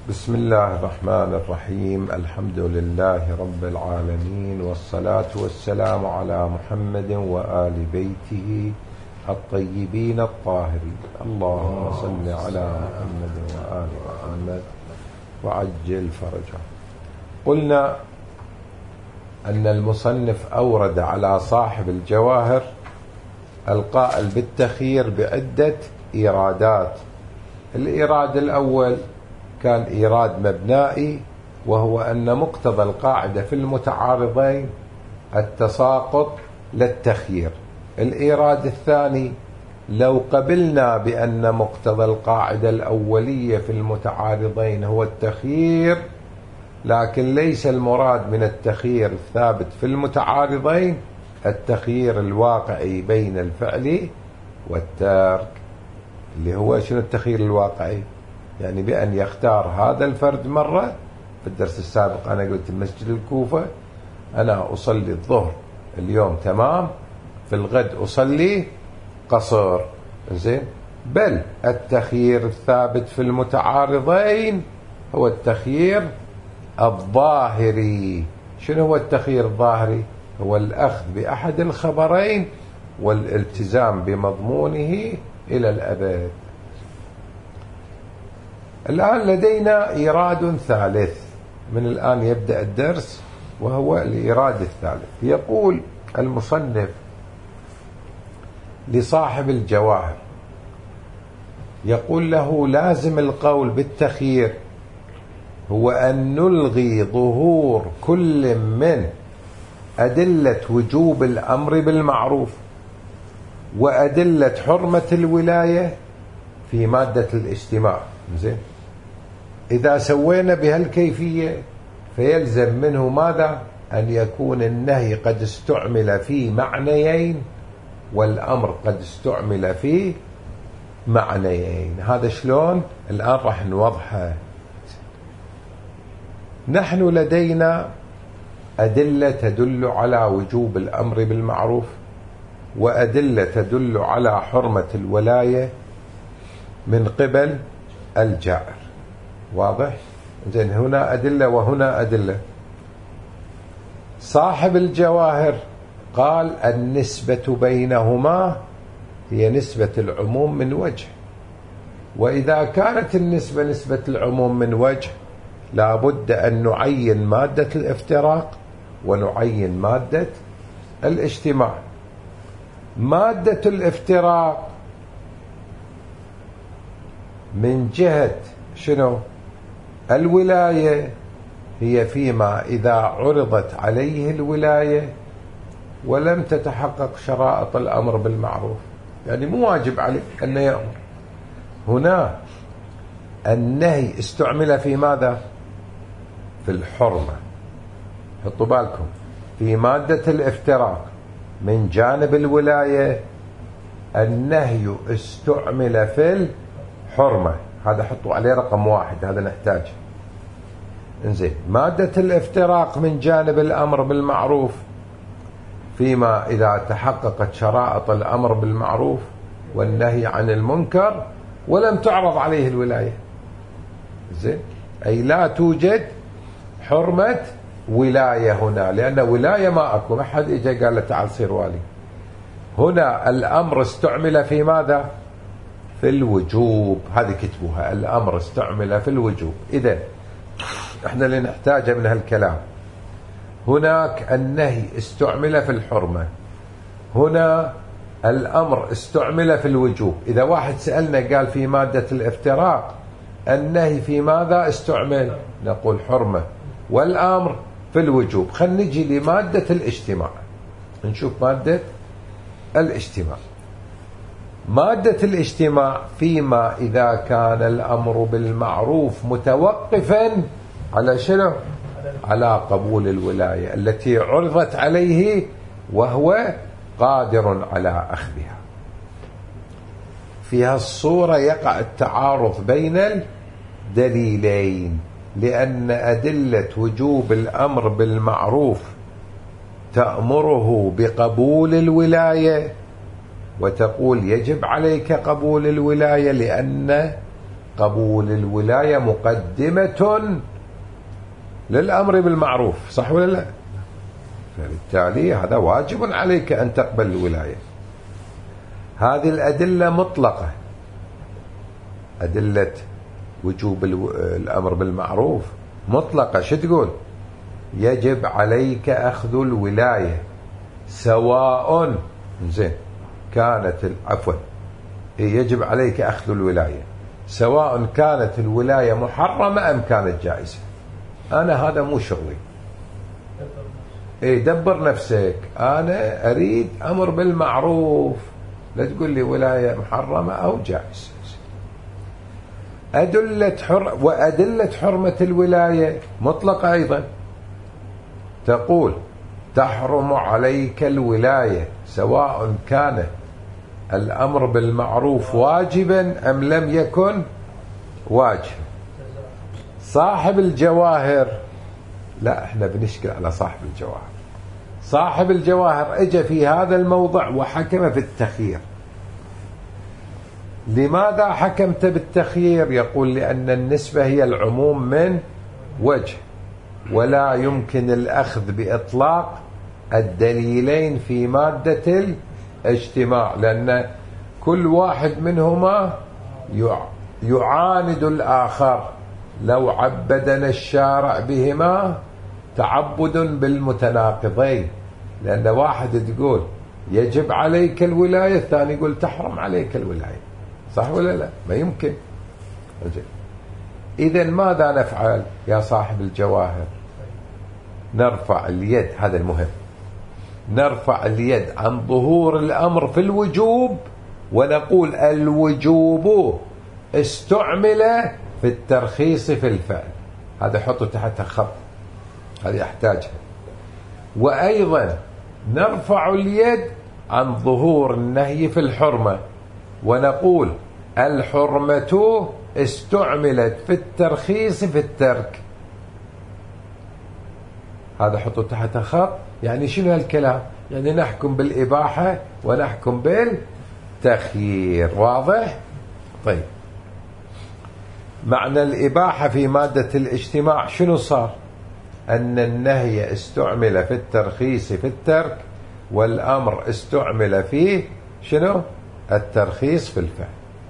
بسم الله الرحمن الرحيم. الحمد لله رب العالمين، والصلاة والسلام على محمد وآل بيته الطيبين الطاهرين. اللهم صل على محمد وآل محمد وعجل فرجه. قلنا أن المصنف أورد على صاحب الجواهر القائل بالتخيير بعدة إيرادات. الإيراد الأول كان إيراد مبنائي، وهو أن مقتضى القاعدة في المتعارضين التساقط للتخيير. الإيراد الثاني: لو قبلنا بأن مقتضى القاعدة الأولية في المتعارضين هو التخيير، لكن ليس المراد من التخيير الثابت في المتعارضين التخيير الواقعي بين الفعل والترك، اللي هو شنو التخيير الواقعي؟ يعني بأن يختار هذا الفرد مرة. في الدرس السابق أنا قلت مسجد الكوفة أنا أصلي الظهر اليوم تمام، في الغد أصلي قصر، زين. بل التخيير الثابت في المتعارضين هو التخيير الظاهري. شنو هو التخيير الظاهري؟ هو الأخذ بأحد الخبرين والالتزام بمضمونه إلى الأبد. الآن لدينا إيراد ثالث، من الآن يبدأ الدرس، وهو الإيراد الثالث. يقول المصنف لصاحب الجواهر، يقول له: لازم القول بالتخيير هو أن نلغي ظهور كل من أدلة وجوب الأمر بالمعروف وأدلة حرمة الولاية في مادة الاجتماع. زين، إذا سوينا بهالكيفية فيلزم منه ماذا؟ أن يكون النهي قد استعمل في معنيين والأمر قد استعمل في معنيين. هذا شلون؟ الآن راح نوضحه. نحن لدينا أدلة تدل على وجوب الأمر بالمعروف وأدلة تدل على حرمة الولاية من قبل الجائر. واضح؟ زين، هنا أدلة وهنا أدلة. صاحب الجواهر قال النسبة بينهما هي نسبة العموم من وجه، وإذا كانت النسبة نسبة العموم من وجه لا بد أن نعين مادة الافتراق ونعين مادة الاجتماع. مادة الافتراق من جهة شنو؟ الولاية، هي فيما إذا عرضت عليه الولاية ولم تتحقق شرائط الأمر بالمعروف، يعني مو واجب عليه أن يأمر. هنا النهي استعمل في ماذا؟ في الحرمة. حطوا بالكم، في مادة الافتراق من جانب الولاية النهي استعمل في الحرمة. هذا حطوا عليه رقم 1، هذا نحتاجه. انزين، مادة الافتراق من جانب الأمر بالمعروف فيما إذا تحققت شرائط الأمر بالمعروف والنهي عن المنكر ولم تعرض عليه الولاية. زين، أي لا توجد حرمة ولاية هنا، لأن ولاية ما أكو، ما حد إجا قال له تعال صير والي. هنا الأمر استعمل في ماذا؟ في الوجوب. هذه كتبوها، الأمر استعمل في الوجوب. إذن احنا اللي نحتاجه من هالكلام، هناك النهي استعمل في الحرمة، هنا الأمر استعمل في الوجوب. إذا واحد سألنا قال في مادة الافتراق النهي في ماذا استعمل؟ نقول حرمة، والأمر في الوجوب. خلينا نجي لمادة الاجتماع، نشوف مادة الاجتماع. مادة الاجتماع فيما إذا كان الأمر بالمعروف متوقفا على شنو؟ على قبول الولاية التي عرضت عليه وهو قادر على أخذها. في هالصورة يقع التعارض بين الدليلين، لأن أدلة وجوب الأمر بالمعروف تأمره بقبول الولاية وتقول يجب عليك قبول الولاية لأن قبول الولاية مقدمة للأمر بالمعروف، صح ولا لا؟ فبالتالي هذا واجب عليك أن تقبل الولاية. هذه الأدلة مطلقة، أدلة وجوب الأمر بالمعروف مطلقة. شو تقول؟ يجب عليك أخذ الولاية سواء، زين، كانت عفوا يجب عليك أخذ الولاية سواء كانت الولاية محرمة أم كانت جائزة. أنا هذا مو شغلي. دبر نفسك، أنا أريد أمر بالمعروف، لا تقول لي ولاية محرمة أو جائزة. وأدلة حرمة الولاية مطلقة أيضا، تقول تحرم عليك الولاية سواء كان الأمر بالمعروف واجبا أم لم يكن واجب. صاحب الجواهر، لا احنا بنشكل على صاحب الجواهر. صاحب الجواهر اجى في هذا الموضع وحكم في التخيير. لماذا حكمت بالتخيير؟ يقول لأن النسبة هي العموم من وجه، ولا يمكن الأخذ بإطلاق الدليلين في مادة الاجتماع، لأن كل واحد منهما يعاند الآخر. لو عبدنا الشارع بهما تعبد بالمتناقضين، لأن واحد تقول يجب عليك الولاية، الثاني يقول تحرم عليك الولاية، صح ولا لا؟ ما يمكن. إذن ماذا نفعل يا صاحب الجواهر؟ نرفع اليد، هذا المهم، نرفع اليد عن ظهور الأمر في الوجوب ونقول الوجوب استعمل في الترخيص في الفعل. هذا حطه تحت خط، هذه أحتاجها. وأيضا نرفع اليد عن ظهور النهي في الحرمة ونقول الحرمة استعملت في الترخيص في الترك. هذا حطه تحت خط. يعني شنو هالكلام؟ يعني نحكم بالإباحة ونحكم بالتخيير. واضح؟ طيب، معنى الإباحة في مادة الاجتماع شنو صار؟ أن النهي استعمل في الترخيص في الترك، والأمر استعمل في شنو؟ الترخيص في الفعل.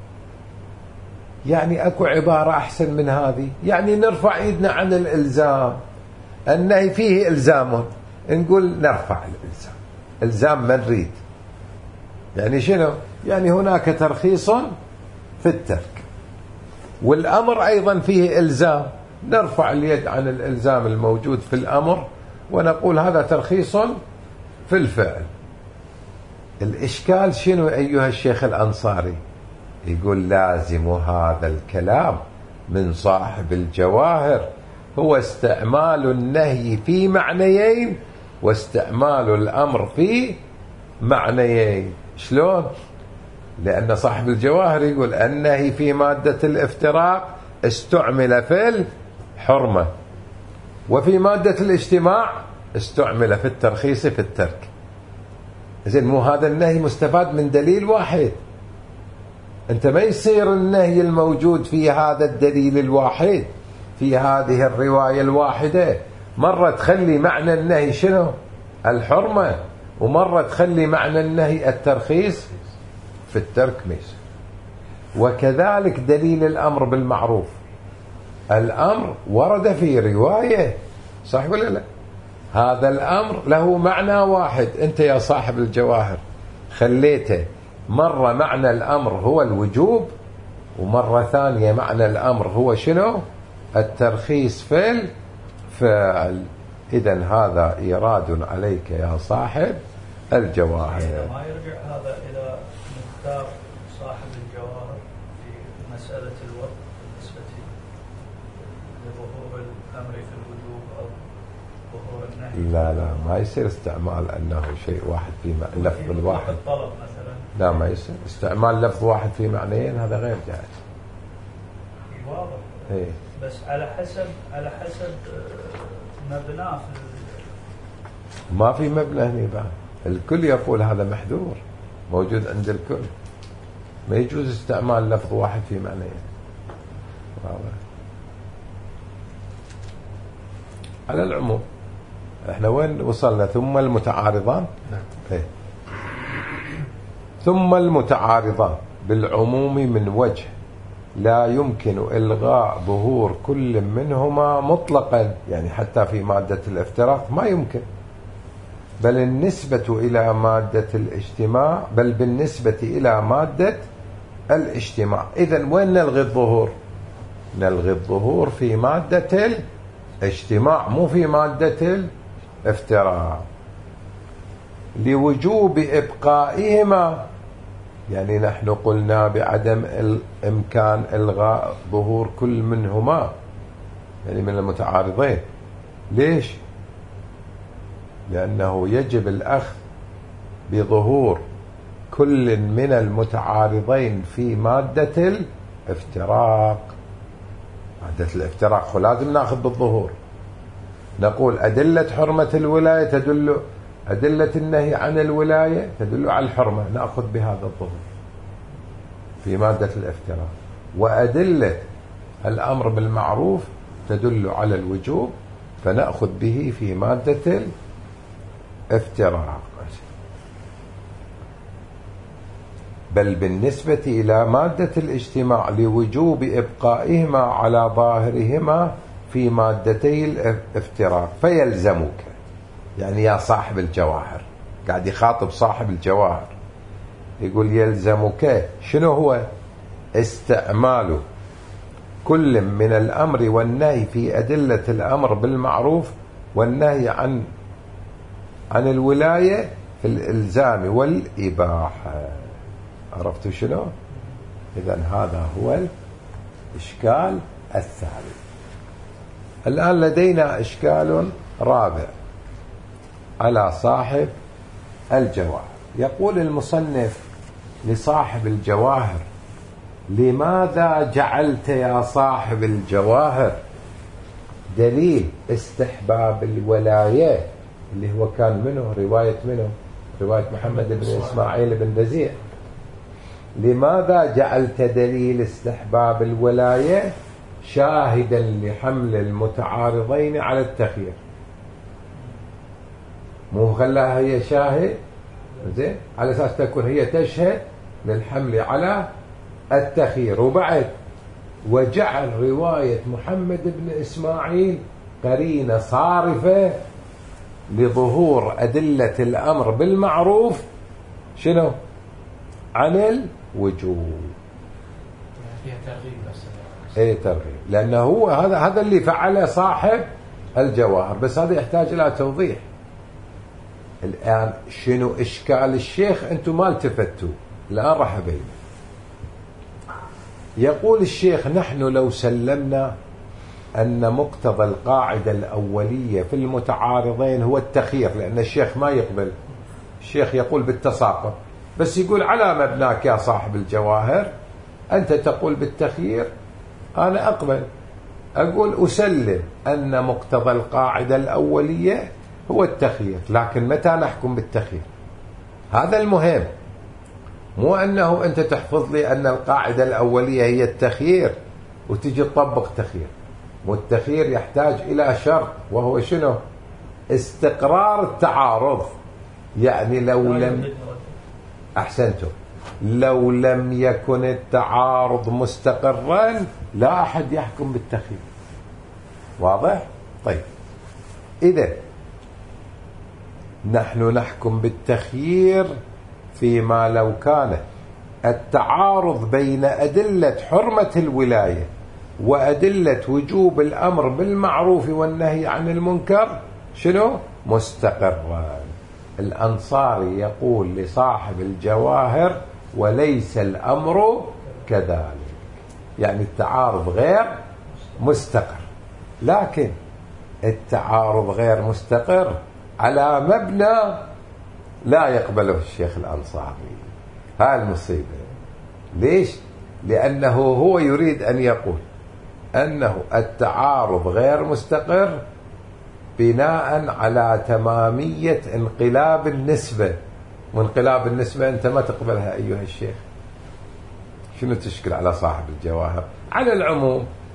يعني أكو عبارة أحسن من هذه؟ يعني نرفع إيدنا عن الإلزام. النهي فيه إلزام، نقول نرفع الإلزام، إلزام ما نريد. يعني شنو؟ يعني هناك ترخيص في الترك، والأمر أيضا فيه إلزام، نرفع اليد عن الإلزام الموجود في الأمر ونقول هذا ترخيص في الفعل. الإشكال شنو أيها الشيخ الأنصاري؟ يقول لازم هذا الكلام من صاحب الجواهر هو استعمال النهي في معنيين واستعمال الأمر في معنيين. شلون؟ لأن صاحب الجواهر يقول النهي في مادة الافتراق استعمل في الحرمة، وفي مادة الاجتماع استعمل في الترخيص في الترك. إذن مو هذا النهي مستفاد من دليل واحد؟ أنت ما يصير النهي الموجود في هذا الدليل الواحد في هذه الرواية الواحدة مرة تخلي معنى النهي شنو؟ الحرمة، ومرة تخلي معنى النهي الترخيص في الترك ميس. وكذلك دليل الأمر بالمعروف، الأمر ورد في رواية، صح ولا لا؟ هذا الأمر له معنى واحد، أنت يا صاحب الجواهر خليته مرة معنى الأمر هو الوجوب، ومرة ثانية معنى الأمر هو شنو؟ الترخيص في الفعل. إذن هذا إيراد عليك يا صاحب الجواهر. ما يرجع هذا إلى مختار صاحب الجواهر في مسألة الوقت بالنسبة لظهور الأمر في الوجوب أو ظهور النهي؟ لا ما يصير استعمال أنه شيء واحد في لفظ الواحد. الطلب مثلا لا ما يصير استعمال لفظ واحد في معنيين، هذا غير جائز. واضح. إيه. بس على حسب مبناه ما في مبنى هنا بعد. الكل يقول هذا محذور موجود عند الكل، ما يجوز استعمال لفظ واحد في معنيين. على العموم احنا وين وصلنا؟ ثم المتعارضان. ايه. ثم المتعارضان بالعموم من وجه لا يمكن إلغاء ظهور كل منهما مطلقا، يعني حتى في مادة الافتراق ما يمكن، بل النسبة إلى مادة الاجتماع، بل بالنسبة إلى مادة الاجتماع. إذن وين نلغي الظهور؟ نلغي الظهور في مادة الاجتماع، مو في مادة الافتراق، لوجوب إبقائهما. يعني نحن قلنا بعدم الإمكان إلغاء ظهور كل منهما، يعني من المتعارضين. ليش؟ لأنه يجب الأخذ بظهور كل من المتعارضين في مادة الافتراق. مادة الافتراق لازم نأخذ بالظهور. نقول أدلة حرمة الولاية تدل، أدلة النهي عن الولاية تدل على الحرمة، نأخذ بهذا الظهور في مادة الافتراق، وأدلة الأمر بالمعروف تدل على الوجوب فنأخذ به في مادة الافتراق. بل بالنسبة إلى مادة الاجتماع لوجوب إبقائهما على ظاهرهما في مادتي الافتراق. فيلزمك، يعني يا صاحب الجواهر، قاعد يخاطب صاحب الجواهر، يقول يلزمك شنو هو؟ استعمال كل من الأمر والنهي في أدلة الأمر بالمعروف والنهي عن الولاية في الإلزام والإباحة. عرفتوا شنو؟ إذن هذا هو الإشكال الثالث. الآن لدينا إشكال رابع على صاحب الجواهر. يقول المصنف لصاحب الجواهر: لماذا جعلت يا صاحب الجواهر دليل استحباب الولاية، اللي هو كان منه رواية محمد بن إسماعيل بن رزيع، لماذا جعلت دليل استحباب الولاية شاهدا لحمل المتعارضين على التخيير؟ مو خلاها هي شاهد زين على اساس تكون هي تشهد للحمل على التخيير، وبعد وجعل رواية محمد بن إسماعيل قرينة صارفة لظهور أدلة الأمر بالمعروف شنو؟ عن الوجوب. فيها ترغيب بس. ايه ترغيب، لأنه هو هذا اللي فعله صاحب الجواهر، بس هذا يحتاج إلى توضيح. الآن شنو إشكال الشيخ؟ أنتم ما التفتوا، الآن راح أبين. يقول الشيخ: نحن لو سلمنا أن مقتضى القاعدة الأولية في المتعارضين هو التخيير، لأن الشيخ ما يقبل، الشيخ يقول بالتساقط، بس يقول على مبناك يا صاحب الجواهر، أنت تقول بالتخيير، أنا أقبل، أقول أسلم أن مقتضى القاعدة الأولية هو التخيير، لكن متى نحكم بالتخيير؟ هذا المهم، مو أنه أنت تحفظ لي أن القاعدة الأولية هي التخيير وتجي تطبق تخيير. والتخيير يحتاج إلى شرط، وهو شنو؟ استقرار التعارض. يعني لو لم أحسنتم، لو لم يكن التعارض مستقرا لا أحد يحكم بالتخيير. واضح؟ طيب، إذا نحن نحكم بالتخيير فيما لو كان التعارض بين أدلة حرمة الولاية وأدلة وجوب الأمر بالمعروف والنهي عن المنكر شنو؟ مستقرا. الأنصاري يقول لصاحب الجواهر: وليس الأمر كذلك، يعني التعارض غير مستقر. لكن التعارض غير مستقر على مبنى لا يقبله الشيخ الأنصاري. هاي المصيبة. ليش؟ لأنه هو يريد أن يقول أنه التعارض غير مستقر بناء على تمامية انقلاب النسبة. وانقلاب النسبة أنت ما تقبلها أيها الشيخ. شنو تشكل على صاحب الجواهر؟ على العموم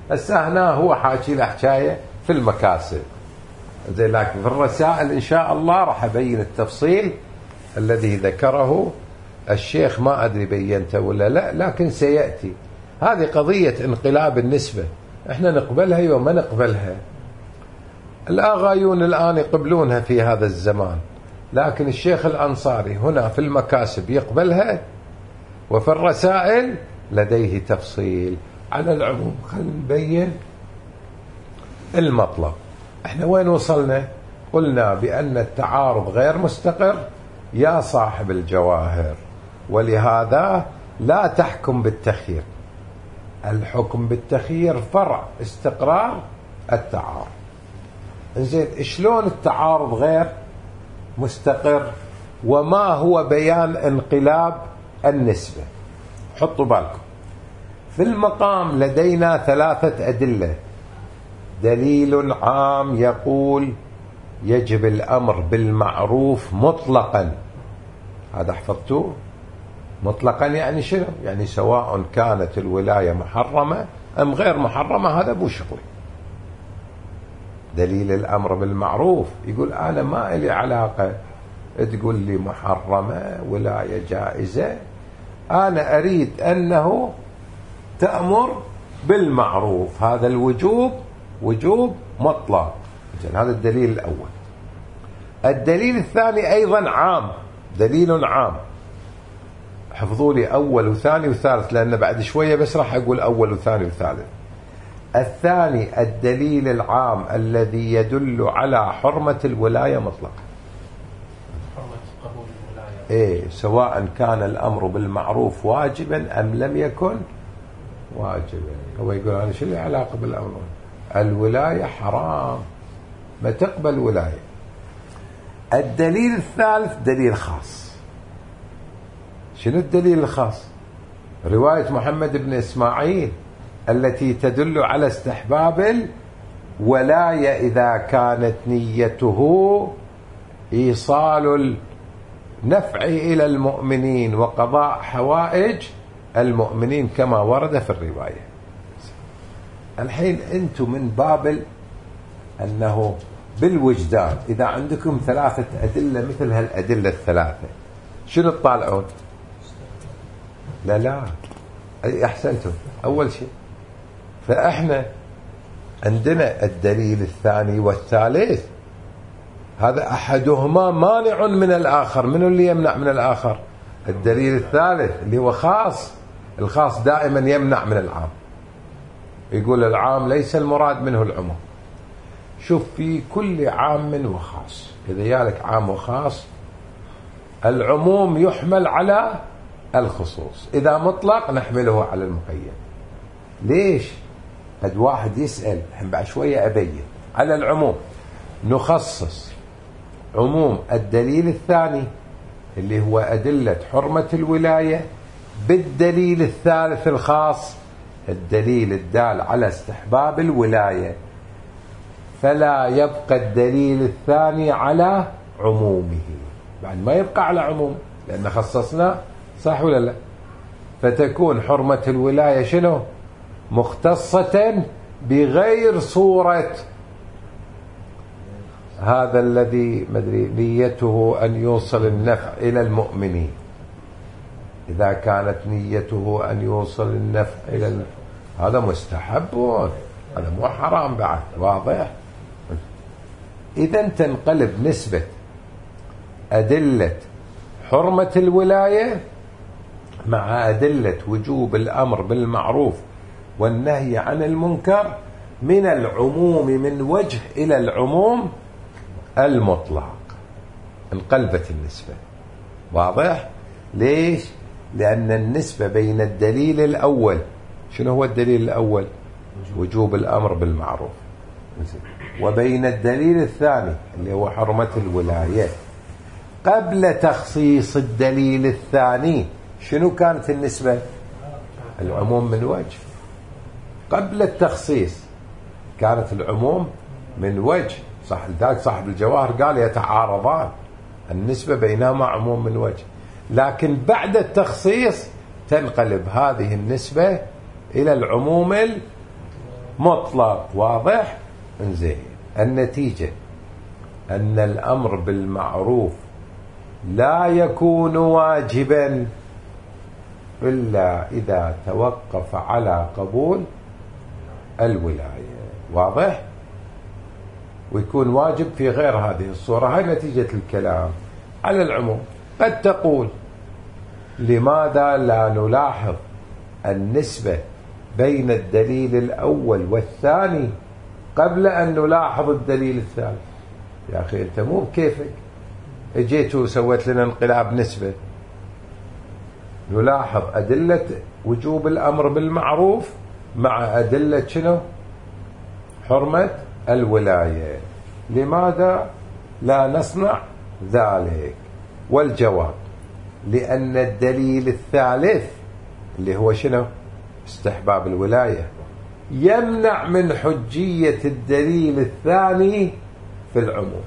هسه هنا هو حاكي له حكاية في المكاسب زين، لكن في الرسائل إن شاء الله راح أبين التفصيل الذي ذكره الشيخ، ما أدري بينته ولا لا، لكن سيأتي. هذه قضية انقلاب النسبة، احنا نقبلها وما نقبلها. الآغايون الآن يقبلونها في هذا الزمان، لكن الشيخ الأنصاري هنا في المكاسب يقبلها، وفي الرسائل لديه تفصيل. على العموم خلينا نبين المطلب. احنا وين وصلنا؟ قلنا بأن التعارض غير مستقر يا صاحب الجواهر، ولهذا لا تحكم بالتخيير. الحكم بالتخيير فرع استقرار التعارض. زين، شلون التعارض غير مستقر؟ وما هو بيان انقلاب النسبة؟ حطوا بالكم في المقام لدينا 3 أدلة. دليل عام يقول يجب الأمر بالمعروف مطلقا، هذا حفظتوه؟ مطلقا يعني شنو؟ يعني سواء كانت الولاية محرمة أم غير محرمة، هذا بو شغلي. دليل الأمر بالمعروف يقول أنا ما إلي علاقة، تقول لي محرمة ولاية جائزة، أنا أريد أنه تأمر بالمعروف، هذا الوجوب وجوب مطلق. هذا الدليل الأول. الدليل الثاني أيضا عام، دليل عام. حفظوا لي أول وثاني وثالث، لأن بعد شوية بس راح أقول أول وثاني وثالث. الثاني الدليل العام الذي يدل على حرمة الولاية مطلقا. حرمة قبول الولاية، سواء كان الأمر بالمعروف واجبا أم لم يكن واجبا. هو يقول أنا شو لي علاقة بالأمر؟ الولاية حرام، ما تقبل ولاية. الدليل الثالث دليل خاص. شنو الدليل الخاص؟ رواية محمد بن إسماعيل التي تدل على استحباب الولاية إذا كانت نيته إيصال النفع إلى المؤمنين وقضاء حوائج المؤمنين كما ورد في الرواية. الحين أنتم من باب أنه بالوجدان إذا عندكم 3 أدلة مثل هالأدلة ال3 شنو تطالعون؟ لا أحسنتم. أول شيء فإحنا عندنا الدليل الثاني والثالث، هذا أحدهما مانع من الآخر. من اللي يمنع من الآخر؟ الدليل الثالث اللي هو خاص. الخاص دائما يمنع من العام، يقول العام ليس المراد منه العموم. شوف، في كل عام وخاص، إذا يالك عام وخاص العموم يحمل على الخصوص، إذا مطلق نحمله على المقيد. ليش؟ قد واحد يسأل، بعد شوية أبين. على العموم نخصص عموم الدليل الثاني اللي هو أدلة حرمة الولاية بالدليل الثالث الخاص، الدليل الدال على استحباب الولاية، فلا يبقى الدليل الثاني على عمومه، بعد ما يبقى على عموم لأن خصصنا، صح ولا لا؟ فتكون حرمة الولاية شنو؟ مختصة بغير صورة هذا الذي مدري نيته أن يوصل النفع إلى المؤمنين. إذا كانت نيته أن يوصل النفع إلى هذا مستحب، هذا مو حرام بعد، واضح؟ إذن تنقلب نسبة أدلة حرمة الولاية مع أدلة وجوب الأمر بالمعروف والنهي عن المنكر من العموم من وجه إلى العموم المطلق. انقلبت النسبة، واضح؟ ليش؟ لأن النسبة بين الدليل الأول، شنو هو الدليل الأول؟ وجوب الأمر بالمعروف، وبين الدليل الثاني اللي هو حرمة الولاية، قبل تخصيص الدليل الثاني شنو كانت النسبة؟ العموم من وجه. قبل التخصيص كانت العموم من وجه، صح؟ لذلك صاحب الجواهر قال يتعارضان، النسبة بينهما عموم من وجه. لكن بعد التخصيص تنقلب هذه النسبة إلى العموم مطلق. واضح؟ انزين، النتيجة أن الأمر بالمعروف لا يكون واجبا إلا إذا توقف على قبول الولاية. واضح؟ ويكون واجب في غير هذه الصورة. هاي نتيجة الكلام. على العموم قد تقول لماذا لا نلاحظ النسبة بين الدليل الأول والثاني قبل أن نلاحظ الدليل الثالث؟ يا أخي أنت مو بكيفك اجيت وسويت لنا انقلاب نسبة. نلاحظ أدلة وجوب الأمر بالمعروف مع أدلة شنو؟ حرمة الولاية. لماذا لا نصنع ذلك؟ والجواب لأن الدليل الثالث اللي هو شنو؟ استحباب الولاية يمنع من حجية الدليل الثاني في العموم.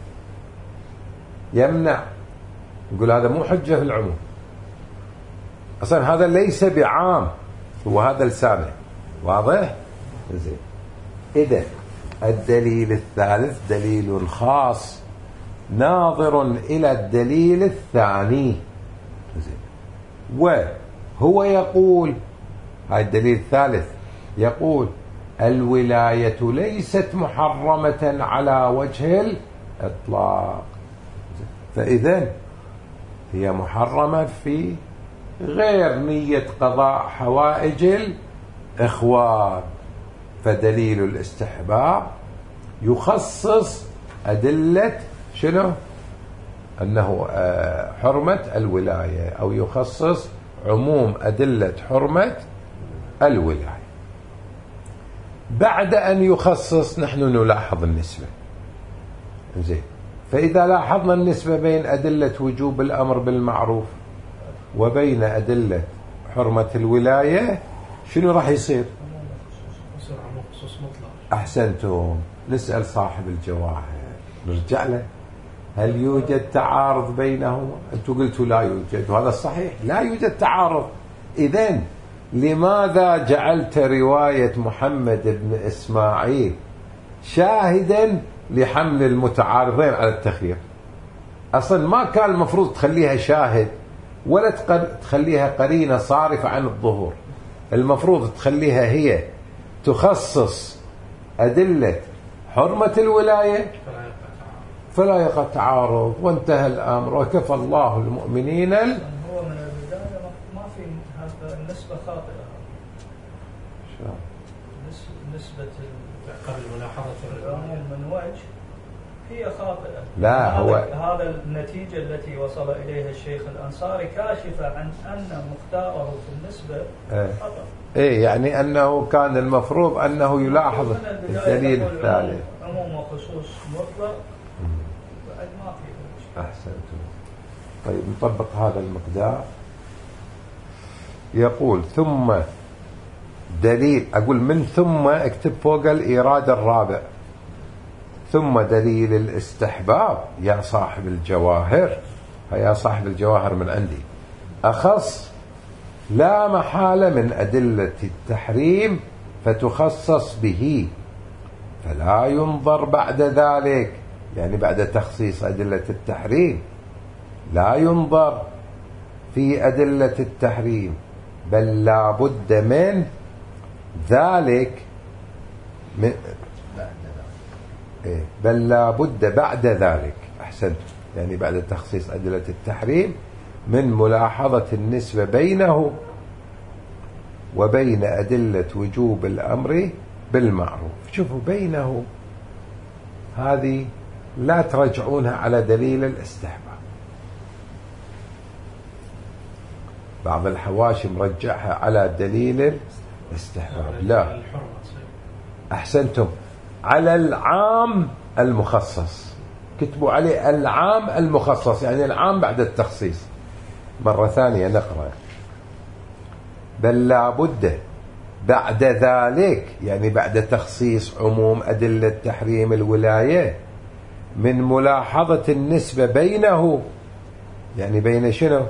يمنع، يقول هذا مو حجة في العموم، أصلا هذا ليس بعام، هو هذا لسانه. واضح؟ زين. إذن الدليل الثالث دليل خاص ناظر إلى الدليل الثاني. زين. وهو يقول، هذا الدليل الثالث يقول الولاية ليست محرمة على وجه الإطلاق، فإذن هي محرمة في غير نية قضاء حوائج الإخوان. فدليل الاستحباب يخصص أدلة شنو؟ أنه حرمة الولاية، أو يخصص عموم أدلة حرمة الولاية. بعد أن يخصص نحن نلاحظ النسبة. زين. فإذا لاحظنا النسبة بين أدلة وجوب الأمر بالمعروف وبين أدلة حرمة الولاية شنو راح يصير؟ أحسنتم. نسأل صاحب الجواهر، نرجع له، هل يوجد تعارض بينهما؟ أنتم قلتوا لا يوجد، وهذا الصحيح، لا يوجد تعارض. إذن لماذا جعلت رواية محمد بن إسماعيل شاهدا لحمل المتعارضين على التخيير؟ أصلا ما كان المفروض تخليها شاهد ولا تخليها قرينة صارفة عن الظهور. المفروض تخليها هي تخصص أدلة حرمة الولاية فلا يقع تعارض، وانتهى الأمر وكفى الله المؤمنين. هو من البداية ما في النسبة خاطئة. نسبة قبل ملاحظة العموم من وجه هي خاطئة. لا، هو هذا النتيجة التي وصل إليها الشيخ الأنصاري كاشفة عن أن مختاره في النسبة خطأ. إيه، يعني أنه كان المفروض أنه يلاحظ الدليل الثالث عموم وخصوص مطلق. بعد ما في. أحسنتم. طيب نطبق هذا المقدار. يقول ثم دليل، أقول من ثم اكتب فوق الإيراد الرابع، ثم دليل الاستحباب يا صاحب الجواهر، يا صاحب الجواهر من عندي، أخص لا محالة من أدلة التحريم فتخصص به، فلا ينظر بعد ذلك، يعني بعد تخصيص أدلة التحريم لا ينظر في أدلة التحريم، بل لا بد من ذلك بل لا بد بعد ذلك. أحسنت، يعني بعد تخصيص أدلة التحريم من ملاحظة النسبة بينه وبين أدلة وجوب الأمر بالمعروف. شوفوا بينه هذه لا ترجعونها على دليل الاستحباب. بعض الحواشي مرجعها على دليل الاستحباب. لا، أحسنتم، على العام المخصص، كتبوا عليه العام المخصص، يعني العام بعد التخصيص. مرة ثانية نقرأ، بل لا بد بعد ذلك، يعني بعد تخصيص عموم أدلة تحريم الولاية، من ملاحظة النسبة بينه، يعني بين شنو؟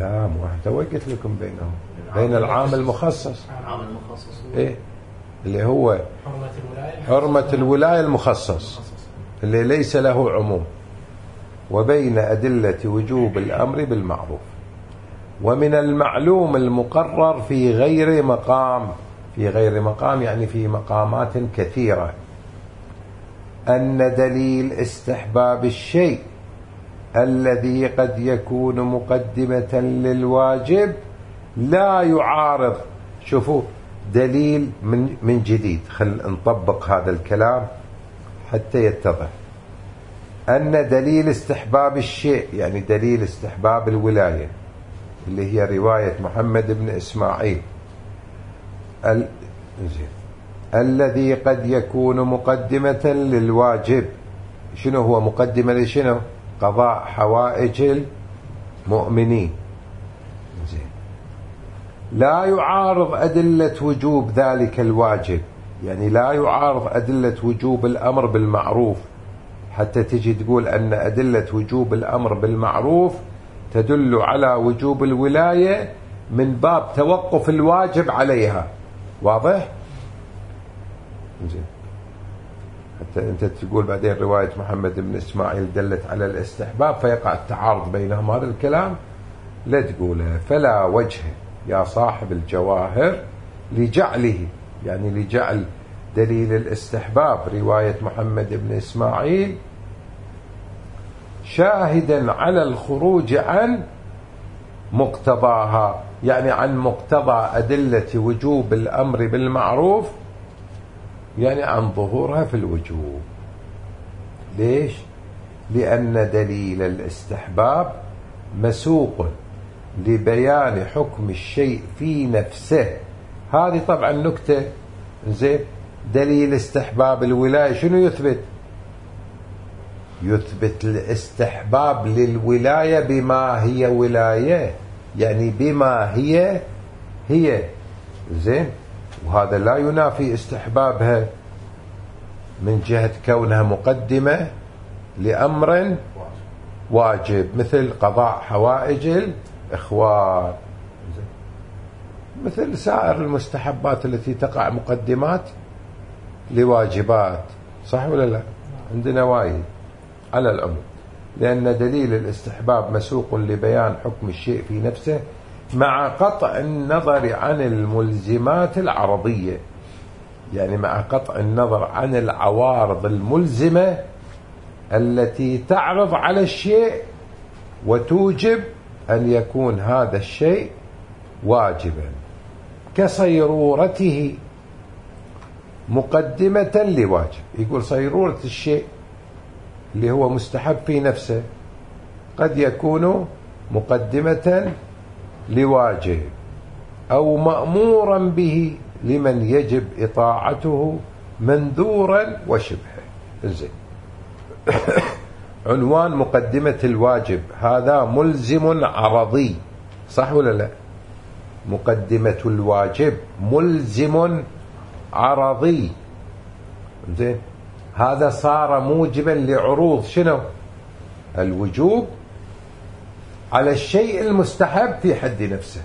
لا مو توي قلت لكم بينهم بين العام المخصص إيه اللي هو حرمة الولاية المخصص اللي ليس له عموم، وبين أدلة وجوب الأمر بالمعروف. ومن المعلوم المقرر في غير مقام، في غير مقام يعني في مقامات كثيرة، أن دليل استحباب الشيء الذي قد يكون مقدمة للواجب لا يعارض. شوفوا دليل من جديد، خل نطبق هذا الكلام حتى يتضح. أن دليل استحباب الشيء يعني دليل استحباب الولاية اللي هي رواية محمد بن إسماعيل الذي قد يكون مقدمة للواجب. شنو هو مقدمة لشنو؟ قضاء حوائج المؤمنين. لا يعارض أدلة وجوب ذلك الواجب، يعني لا يعارض أدلة وجوب الأمر بالمعروف، حتى تجي تقول أن أدلة وجوب الأمر بالمعروف تدل على وجوب الولاية من باب توقف الواجب عليها. واضح؟ حتى أنت تقول بعدين رواية محمد بن إسماعيل دلت على الاستحباب فيقع التعارض بينهم، هذا الكلام لا تقوله. فلا وجه يا صاحب الجواهر لجعله، يعني لجعل دليل الاستحباب رواية محمد بن إسماعيل شاهدا على الخروج عن مقتضاها، يعني عن مقتضى أدلة وجوب الأمر بالمعروف، يعني عن ظهورها في الوجوب. ليش؟ لأن دليل الاستحباب مسوق لبيان حكم الشيء في نفسه. هذه طبعا نكتة. زين، دليل استحباب الولاية شنو يثبت؟ يثبت الاستحباب للولاية بما هي ولاية، يعني بما هي زين، وهذا لا ينافي استحبابها من جهة كونها مقدمة لأمر واجب مثل قضاء حوائج الإخوان، مثل سائر المستحبات التي تقع مقدمات لواجبات. صح ولا لا؟ عندنا وايد على العموم، لأن دليل الاستحباب مسوق لبيان حكم الشيء في نفسه مع قطع النظر عن الملزمات العرضية، يعني مع قطع النظر عن العوارض الملزمة التي تعرض على الشيء وتوجب أن يكون هذا الشيء واجبا، كصيرورته مقدمة لواجب. يقول صيرورة الشيء اللي هو مستحب في نفسه قد يكون مقدمة لواجب أو مأمورا به لمن يجب إطاعته منذورا وشبهه. زين. عنوان مقدمة الواجب هذا ملزم عرضي، صح ولا لا؟ مقدمة الواجب ملزم عرضي. زين، هذا صار موجبا لعروض شنو؟ الوجوب على الشيء المستحب في حد نفسه.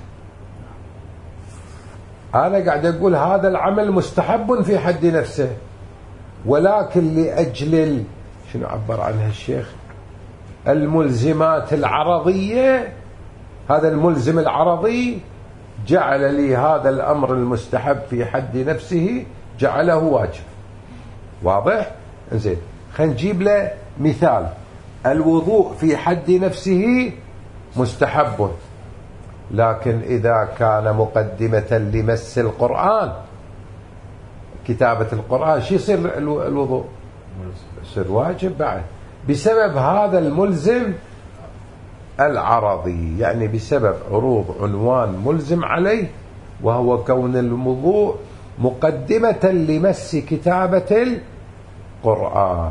أنا قاعد أقول هذا العمل مستحب في حد نفسه، ولكن لأجل شنو عبر عنها الشيخ؟ الملزمات العرضية. هذا الملزم العرضي جعل لي هذا الأمر المستحب في حد نفسه جعله واجب. واضح؟ زين، خلينا نجيب له مثال. الوضوء في حد نفسه مستحب، لكن إذا كان مقدمة لمس القرآن، كتابة القرآن، شو يصير الوضوء؟ يصير واجب بعد بسبب هذا الملزم العرضي، يعني بسبب عروض عنوان ملزم عليه، وهو كون الوضوء مقدمة لمس كتابة القرآن،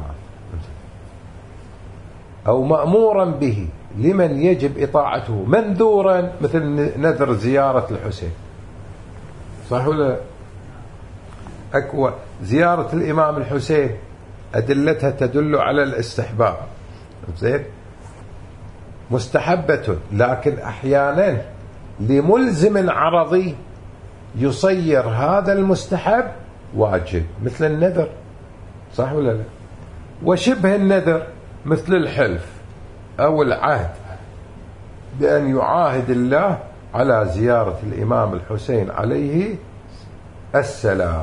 أو مأمورا به لمن يجب إطاعته منذورا، مثل نذر زيارة الحسين. صح ولا؟ أكوى زيارة الإمام الحسين أدلتها تدل على الاستحباب. زين، مستحبة، لكن أحيانا لملزم عرضي يصير هذا المستحب واجب، مثل النذر، صح ولا لا؟ وشبه النذر مثل الحلف أو العهد بأن يعاهد الله على زيارة الإمام الحسين عليه السلام.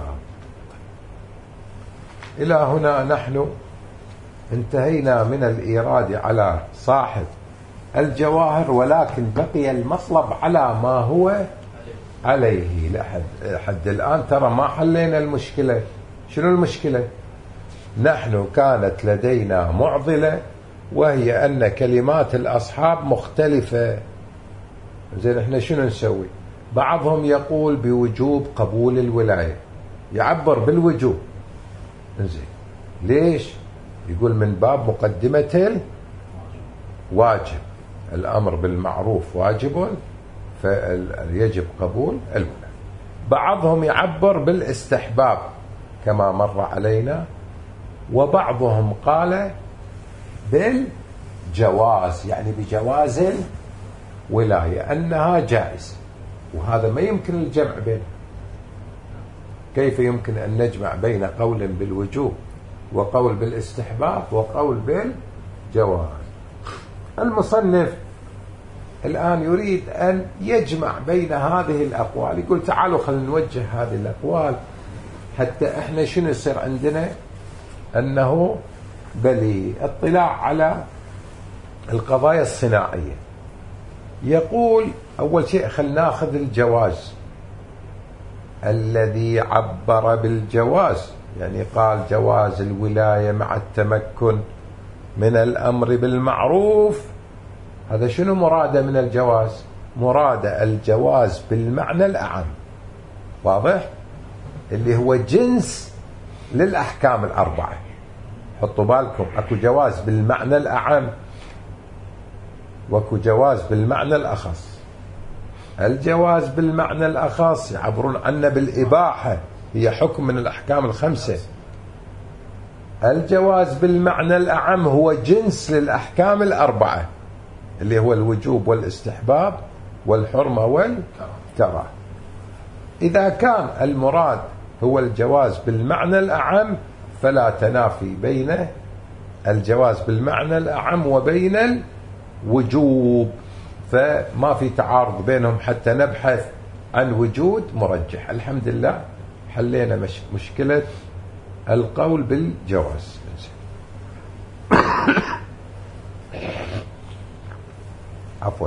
إلى هنا نحن انتهينا من الإيراد على صاحب الجواهر، ولكن بقي المطلب على ما هو عليه لحد الآن. ترى ما حلينا المشكلة. شنو المشكلة؟ نحن كانت لدينا معضلة، وهي أن كلمات الأصحاب مختلفة. زين، احنا شنو نسوي؟ بعضهم يقول بوجوب قبول الولاية، يعبر بالوجوب. زين، ليش؟ يقول من باب مقدمة الواجب، الأمر بالمعروف واجب فيجب قبول الولاية. بعضهم يعبر بالاستحباب كما مر علينا، وبعضهم قال بالجواز، يعني بجواز الولاية أنها جائزة، وهذا ما يمكن الجمع بينه. كيف يمكن أن نجمع بين قول بالوجوب وقول بالاستحباب وقول بالجواز؟ المصنف الآن يريد أن يجمع بين هذه الأقوال. يقول تعالوا خلينا نوجه هذه الأقوال حتى إحنا شنو يصير عندنا أنه بلي اطلاع على القضايا الصناعية. يقول أول شيء خلينا ناخذ الجواز. الذي عبر بالجواز يعني قال جواز الولاية مع التمكن من الأمر بالمعروف، هذا شنو مراده من الجواز؟ مراده الجواز بالمعنى الأعم، واضح؟ اللي هو جنس للأحكام الأربعة. حطوا بالكم، أكو جواز بالمعنى الأعم واكو جواز بالمعنى الأخص. الجواز بالمعنى الأخص يعبرون عنه بالإباحة، هي حكم من الأحكام الخمسة. الجواز بالمعنى الأعم هو جنس للأحكام الأربعة، اللي هو الوجوب والاستحباب والحرمة والكراهة. إذا كان المراد هو الجواز بالمعنى الأعم فلا تنافي بين الجواز بالمعنى الأعم وبين الوجوب، فما في تعارض بينهم حتى نبحث عن وجود مرجح. الحمد لله حلينا مشكلة القول بالجواز. عفوا.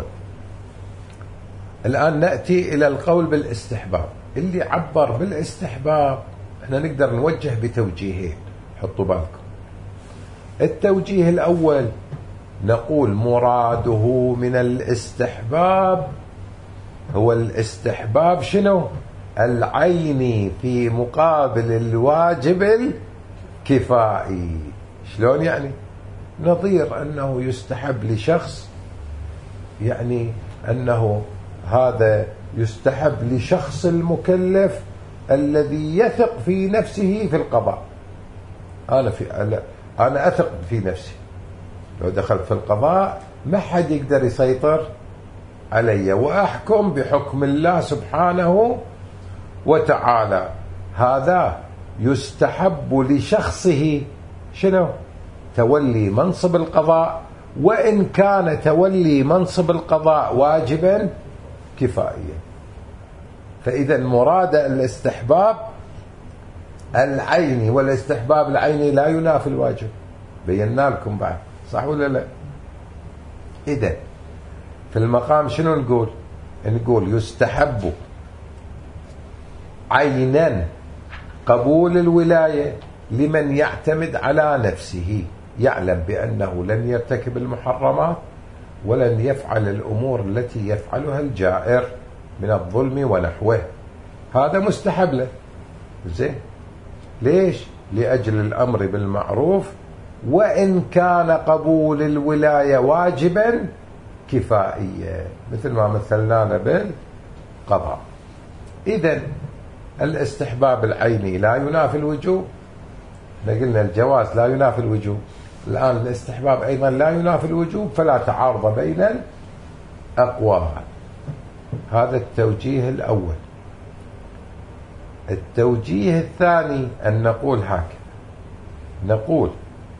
الآن نأتي إلى القول بالاستحباب. اللي عبر بالاستحباب احنا نقدر نوجه بتوجيهين، حطوا بالكم. التوجيه الأول نقول مراده من الاستحباب هو الاستحباب شنو؟ العيني في مقابل الواجب الكفائي. شلون يعني؟ نظير أنه يستحب لشخص، يعني أنه هذا يستحب لشخص المكلف الذي يثق في نفسه في القضاء. أنا أثق في نفسي، لو دخلت في القضاء ما حد يقدر يسيطر علي، وأحكم بحكم الله سبحانه وتعالى. هذا يستحب لشخصه شنو؟ تولي منصب القضاء، وإن كان تولي منصب القضاء واجبا كفائيا. فإذا مراد الاستحباب العيني، والاستحباب العيني لا ينافي الواجب، بينا لكم بعد، صح ولا لا؟ إذا في المقام شنو نقول؟ نقول يستحب عينا قبول الولاية لمن يعتمد على نفسه، يعلم بأنه لن يرتكب المحرمات ولن يفعل الأمور التي يفعلها الجائر من الظلم ونحوه. هذا مستحب له. زين، ليش؟ لأجل الأمر بالمعروف، وإن كان قبول الولاية واجبا كفائيا، مثل ما مثلنا بالقضاء. إذن الاستحباب العيني لا ينافي الوجوب. قلنا الجواز لا ينافي الوجوب، الآن الاستحباب أيضا لا ينافي الوجوب، فلا تعارض بين الأقوال. هذا التوجيه الأول. التوجيه الثاني أن نقول هكذا، نقول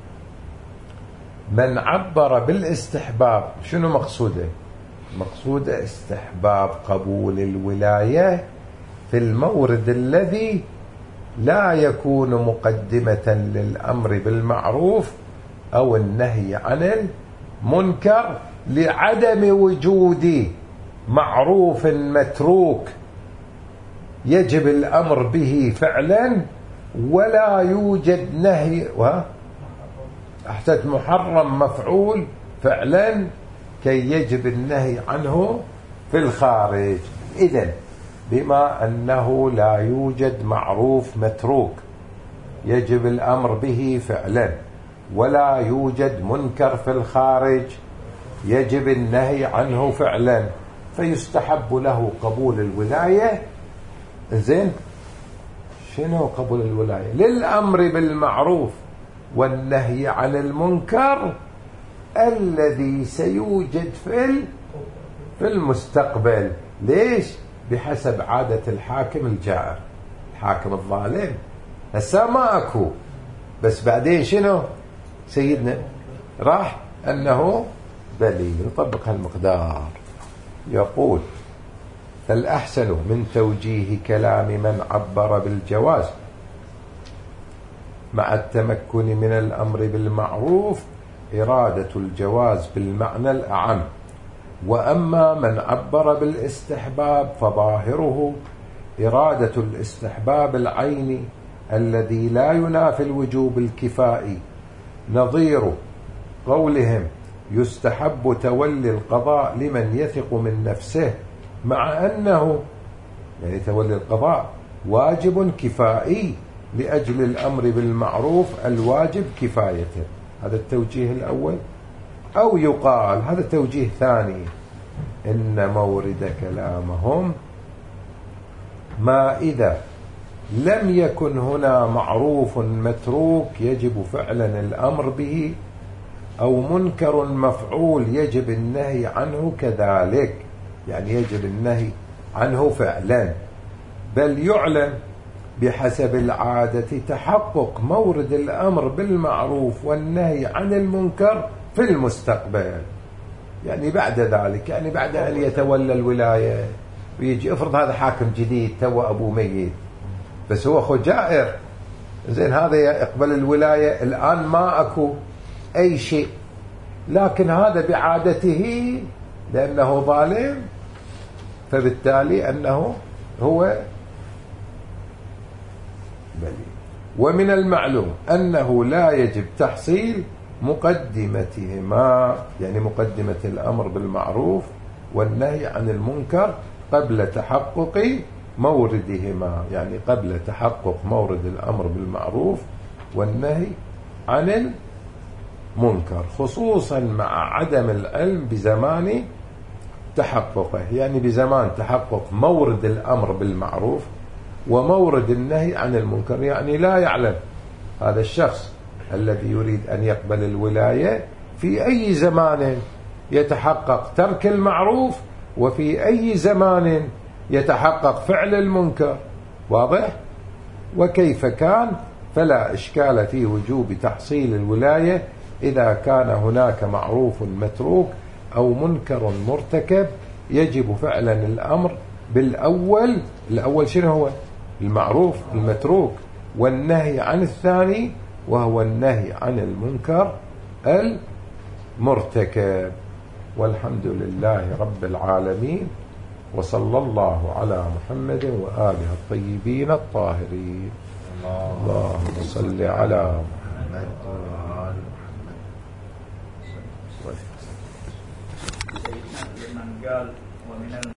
من عبر بالاستحباب شنو مقصوده؟ مقصوده استحباب قبول الولاية في المورد الذي لا يكون مقدمة للأمر بالمعروف أو النهي عن المنكر لعدم وجود معروف متروك يجب الأمر به فعلا، ولا يوجد نهي أحسن محرم مفعول فعلا كي يجب النهي عنه في الخارج. إذن بما أنه لا يوجد معروف متروك يجب الأمر به فعلا، ولا يوجد منكر في الخارج يجب النهي عنه فعلا، فيستحب له قبول الولاية. زين، شنو قبول الولاية؟ للأمر بالمعروف والنهي عن المنكر الذي سيوجد في المستقبل. ليش؟ بحسب عادة الحاكم الجائر، الحاكم الظالم هسه ما أكو، بس بعدين شنو سيدنا راح أنه بلي نطبق هالمقدار. يقول الأحسن من توجيه كلام من عبر بالجواز مع التمكن من الأمر بالمعروف إرادة الجواز بالمعنى الأعم، وأما من عبر بالاستحباب فظاهره إرادة الاستحباب العيني الذي لا ينافي الوجوب الكفائي، نظير قولهم يستحب تولي القضاء لمن يثق من نفسه، مع أنه يعني تولي القضاء واجب كفائي لأجل الأمر بالمعروف الواجب كفايته. هذا التوجيه الأول. أو يقال هذا توجيه ثاني، إن مورد كلامهم ما إذا لم يكن هنا معروف متروك يجب فعلا الأمر به، أو منكر مفعول يجب النهي عنه كذلك، يعني يجب النهي عنه فعلا، بل يعلم بحسب العادة تحقق مورد الأمر بالمعروف والنهي عن المنكر في المستقبل. يعني بعد ذلك، يعني بعد أن يتولى الولاية ويجي، افرض هذا حاكم جديد تو أبو ميت بس هو أخو جائر، زين هذا يقبل الولاية الآن ما أكو أي شيء، لكن هذا بعادته لأنه ظالم، فبالتالي أنه هو بلي. ومن المعلوم أنه لا يجب تحصيل مقدمتهما، يعني مقدمة الأمر بالمعروف والنهي عن المنكر قبل تحقق موردهما، يعني قبل تحقق مورد الأمر بالمعروف والنهي عن المنكر، خصوصا مع عدم العلم بزمان تحققه، يعني بزمان تحقق مورد الأمر بالمعروف ومورد النهي عن المنكر، يعني لا يعلم هذا الشخص الذي يريد أن يقبل الولاية في أي زمان يتحقق ترك المعروف وفي أي زمان يتحقق فعل المنكر. واضح؟ وكيف كان فلا إشكال في وجوب تحصيل الولاية إذا كان هناك معروف متروك أو منكر مرتكب يجب فعلا الأمر بالأول. الأول شنو هو؟ المعروف المتروك، والنهي عن الثاني وهو النهي عن المنكر المرتكب. والحمد لله رب العالمين، وصلى الله على محمد وآله الطيبين الطاهرين. اللهم صل على محمد وآل محمد. سيدنا لمن قال ومن